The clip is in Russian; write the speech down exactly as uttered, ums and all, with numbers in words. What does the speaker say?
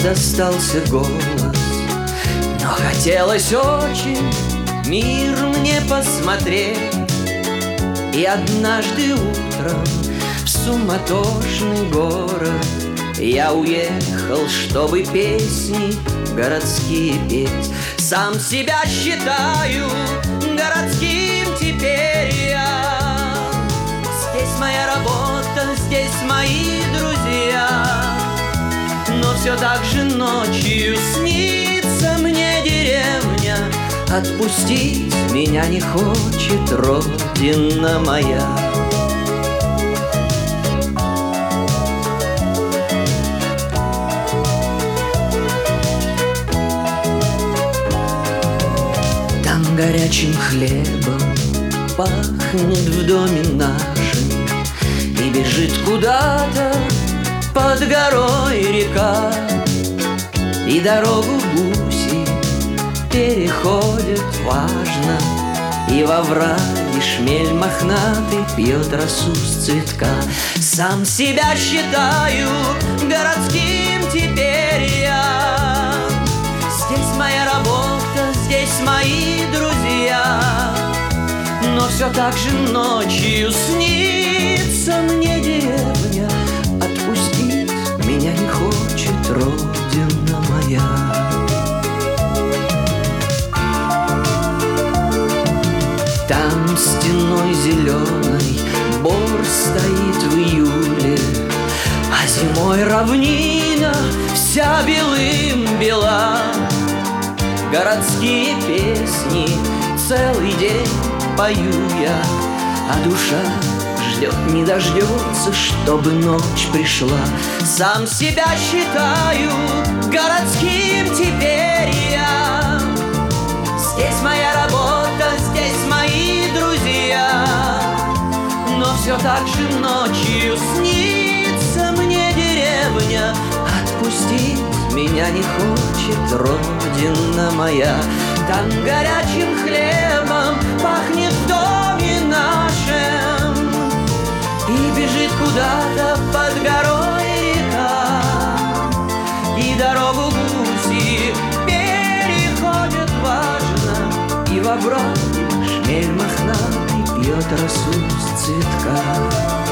остался голос, но хотелось очень мир мне посмотреть. И однажды утром в суматошный город я уехал, чтобы песни городские петь. Сам себя считаю городским теперь я. Здесь моя работа, здесь мои друзья. Но все так же ночью снится мне деревня. Отпустить меня не хочет родина моя. Там горячим хлебом пахнет в доме нашем, и бежит куда-то под горой река, и дорогу гуси переходят важно, и во враге шмель мохнатый пьет росу с цветка. Сам себя считаю городским теперь я. Здесь моя работа, здесь мои друзья. Но все так же ночью снится мне деревня. Отпустить меня не хочет родина моя. Там стеной зеленой бор стоит в июле, а зимой равнина вся белым бела. Городские песни целый день пою я, а душа ждет, не дождется, чтобы ночь пришла. Сам себя считаю городским теперь я. Здесь моя работа, здесь мои друзья. Но все так же ночью снится мне деревня. Отпустить меня не хочет родина моя. Там горячим хлебом пахнет в доме нашем, и бежит куда-то под горой река, и дорогу гуси переходят важно, и во враге шмель мохнатый пьет росу с цветка.